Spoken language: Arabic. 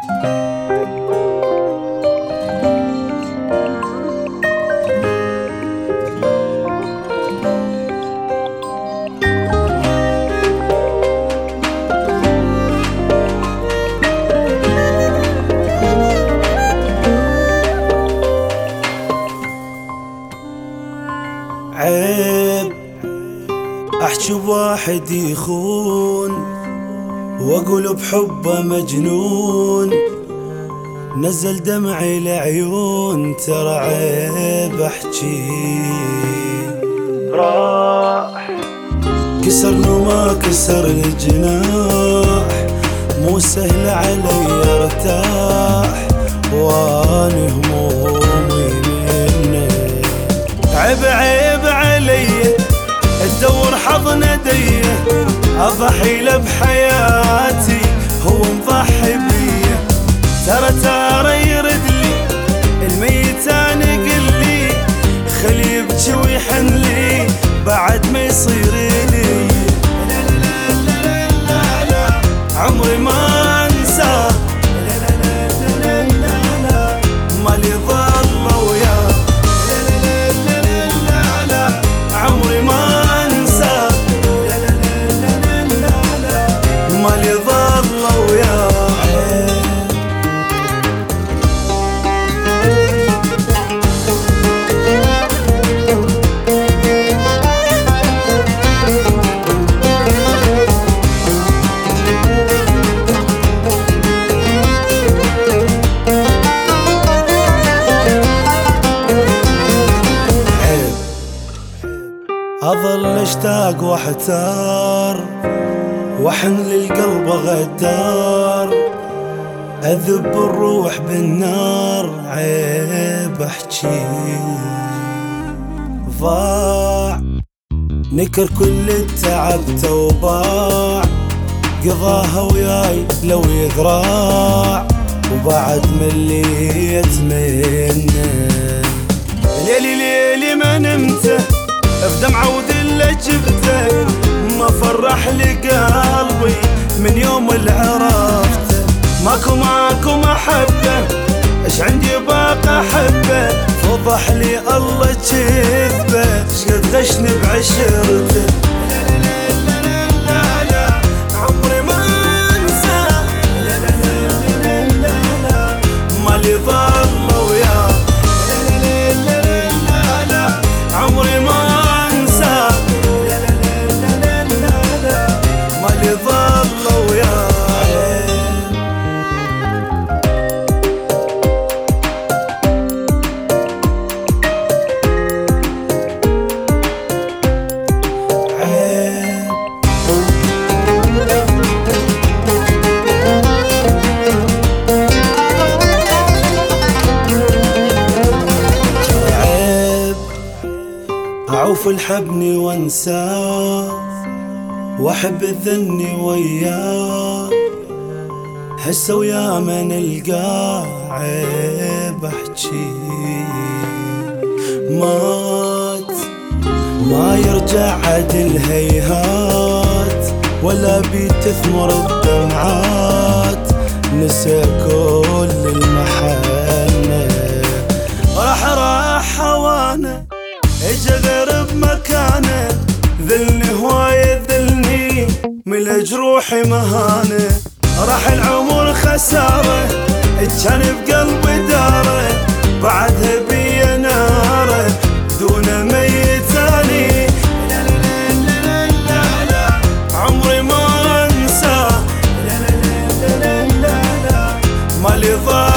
عيب احجي بواحد يخون واقول بحبه مجنون، نزل دمعي العيون ترى عيب احجي. راح كسر وما كسر الجناح، مو سهل علي ارتاح واني همومي منه. عيب علي تدور حضن يديه، اضحي له بحياتي هو مضحي بيه. ترى يرد لي الميت انا قلي، خلي يبكي ويحن لي بعد ما يصير لي. عمري ما انساه، مالي ظل وياه. عمري ما انساه، مالي ظل وياه. أظل اشتاق واحتار واحن للقلب غدار، اذب الروح بالنار عيب احجي. ضاع نكر كل التعب توباع، قضاها وياي لو يذراع وبعد مليت منه. ليلي ما نمته بدمعة وذلة جبته، ما فرح لي قلبي من يوم اللي عرفته. ماكو محبة، ايش عندي باقي احبه، فضح لي الله كذبه، شقد غشني بعشرته. عمري ما انساه، مالي ظل وياه. عمري ما ظل وياه. عيب اعوف الحبني وانساه واحب الذني وياه، هسه ويا ما نلقاه عيب احجي. مات ما يرجع عدل هيهات، ولا بتثمر الدمعات، نسى كل المحنة. راح هوانه اجا غير بمكانه، ذلني هواية ذلني من جروحي مهانه. راح العمر خساره كان بقلبي داره، بعدها بي ناره دون ميتاني. عمري ما انساه، مالي ظل